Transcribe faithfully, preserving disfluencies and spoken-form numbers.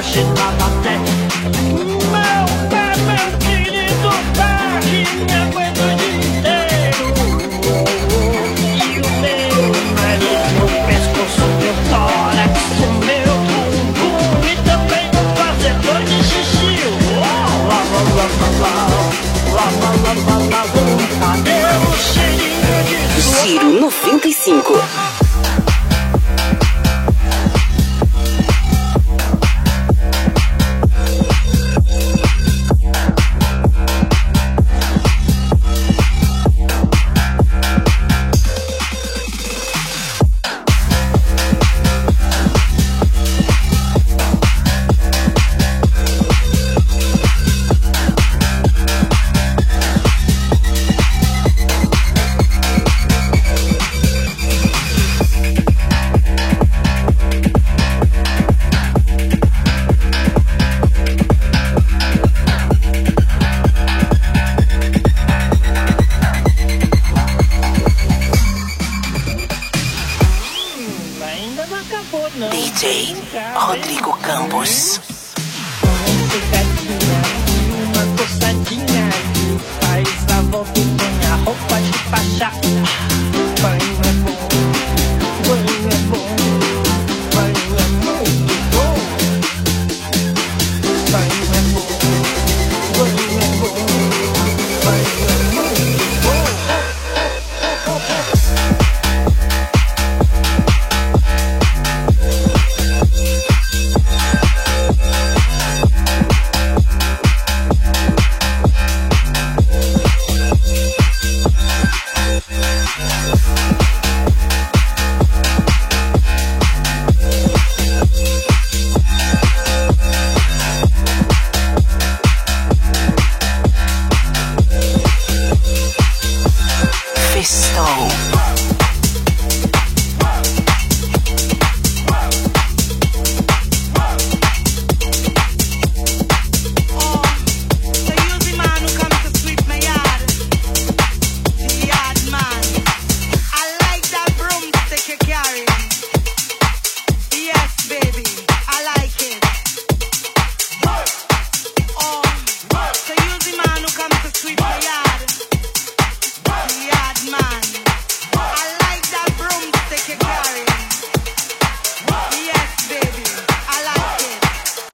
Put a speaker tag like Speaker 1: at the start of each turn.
Speaker 1: cochilada até. Meu pé, meu querido pé, que me aguenta o dia inteiro. E o meu velho no pescoço, meu tórax, o meu bumbum e também o fazedor de xixi. Lá, lá, lá, lá, lá, lá, lá, lá, lá, lá, cadê o cheirinho de sua...
Speaker 2: Giro noventa e cinco. D J Rodrigo Campos.
Speaker 1: Fica